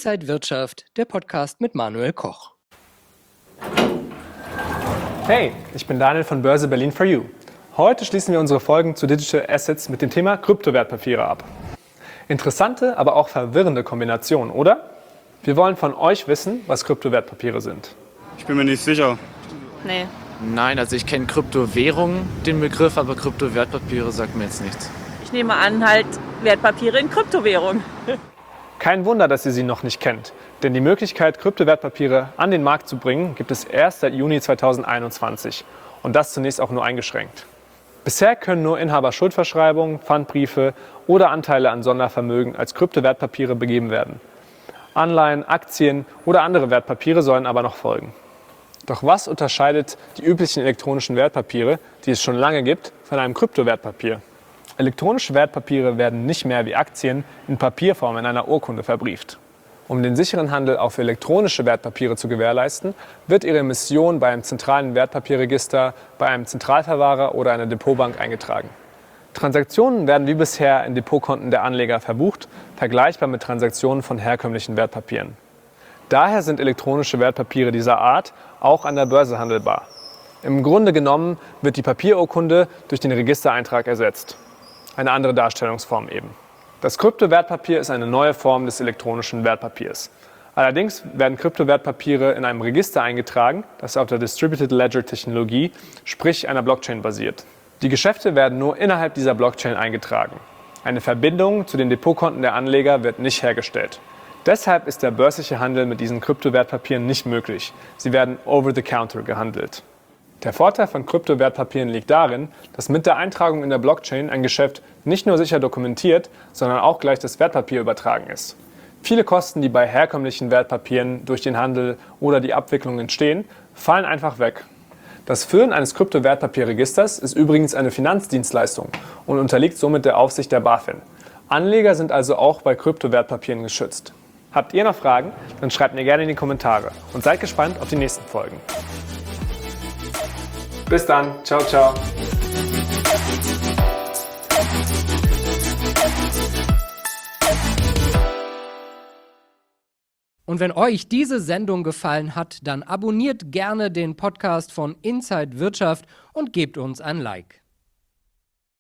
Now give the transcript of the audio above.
Inside Wirtschaft, der Podcast mit Manuel Koch. Hey, ich bin Daniel von Börse Berlin for You. Heute schließen wir unsere Folgen zu Digital Assets mit dem Thema Kryptowertpapiere ab. Interessante, aber auch verwirrende Kombination, oder? Wir wollen von euch wissen, was Kryptowertpapiere sind. Ich bin mir nicht sicher. Nee. Nein, also ich kenne Kryptowährungen, den Begriff, aber Kryptowertpapiere sagt mir jetzt nichts. Ich nehme an, halt Wertpapiere in Kryptowährung. Kein Wunder, dass ihr sie noch nicht kennt, denn die Möglichkeit, Kryptowertpapiere an den Markt zu bringen, gibt es erst seit Juni 2021 und das zunächst auch nur eingeschränkt. Bisher können nur Inhaberschuldverschreibungen, Pfandbriefe oder Anteile an Sondervermögen als Kryptowertpapiere begeben werden. Anleihen, Aktien oder andere Wertpapiere sollen aber noch folgen. Doch was unterscheidet die üblichen elektronischen Wertpapiere, die es schon lange gibt, von einem Kryptowertpapier? Elektronische Wertpapiere werden nicht mehr wie Aktien in Papierform in einer Urkunde verbrieft. Um den sicheren Handel auch für elektronische Wertpapiere zu gewährleisten, wird ihre Emission bei einem zentralen Wertpapierregister, bei einem Zentralverwahrer oder einer Depotbank eingetragen. Transaktionen werden wie bisher in Depotkonten der Anleger verbucht, vergleichbar mit Transaktionen von herkömmlichen Wertpapieren. Daher sind elektronische Wertpapiere dieser Art auch an der Börse handelbar. Im Grunde genommen wird die Papierurkunde durch den Registereintrag ersetzt. Eine andere Darstellungsform eben. Das Kryptowertpapier ist eine neue Form des elektronischen Wertpapiers. Allerdings werden Kryptowertpapiere in einem Register eingetragen, das auf der Distributed Ledger Technologie, sprich einer Blockchain basiert. Die Geschäfte werden nur innerhalb dieser Blockchain eingetragen. Eine Verbindung zu den Depotkonten der Anleger wird nicht hergestellt. Deshalb ist der börsliche Handel mit diesen Kryptowertpapieren nicht möglich. Sie werden over the counter gehandelt. Der Vorteil von Kryptowertpapieren liegt darin, dass mit der Eintragung in der Blockchain ein Geschäft nicht nur sicher dokumentiert, sondern auch gleich das Wertpapier übertragen ist. Viele Kosten, die bei herkömmlichen Wertpapieren durch den Handel oder die Abwicklung entstehen, fallen einfach weg. Das Führen eines Kryptowertpapierregisters ist übrigens eine Finanzdienstleistung und unterliegt somit der Aufsicht der BaFin. Anleger sind also auch bei Kryptowertpapieren geschützt. Habt ihr noch Fragen? Dann schreibt mir gerne in die Kommentare und seid gespannt auf die nächsten Folgen. Bis dann. Ciao, ciao. Und wenn euch diese Sendung gefallen hat, dann abonniert gerne den Podcast von Inside Wirtschaft und gebt uns ein Like.